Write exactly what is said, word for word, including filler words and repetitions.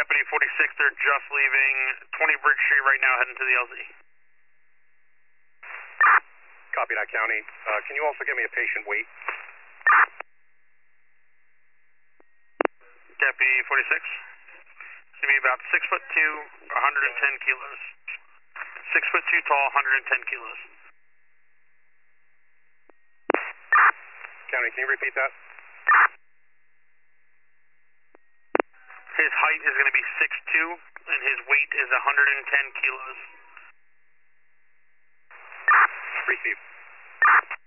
Deputy forty-six, they're just leaving twenty Bridge Street right now, heading to the L Z. Copy that, County. Uh, can you also give me a patient weight? Deputy forty-six. It's going to be about six foot two, one hundred ten kilos. Six foot two tall, one hundred ten kilos. County, can you repeat that? His height is going to be six two, and his weight is one hundred ten kilos. Receive.